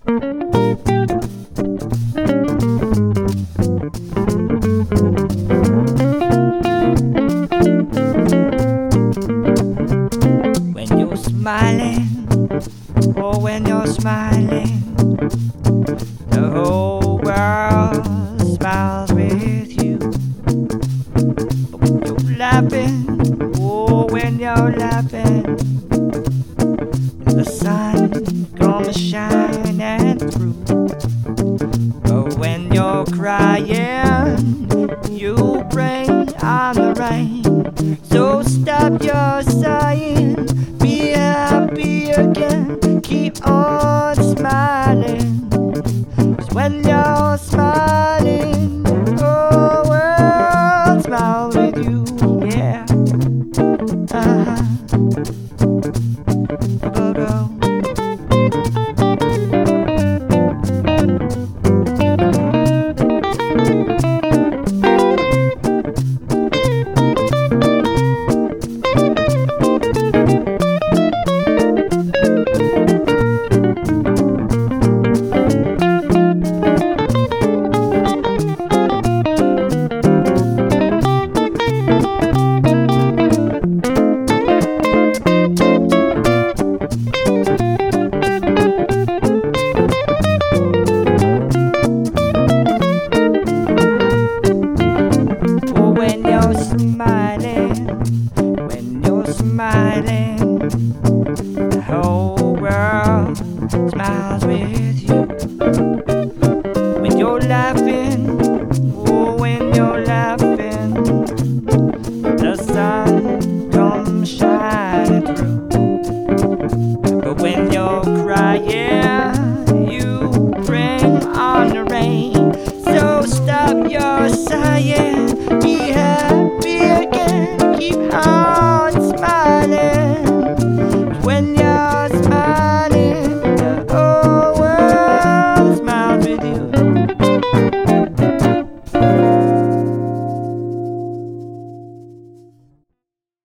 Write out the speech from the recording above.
When you're smiling, oh, when you're smiling, the whole world smiles with you. But when you're laughing, oh, when you're laughing, the sun comes shining through. But when you're crying, you bring on the rain. So stop your sighing, be happy again, keep on smiling. 'Cause when you're smiling, the whole world smiles with you, yeah. Go. Smiling, the whole world smiles with you. When you're laughing,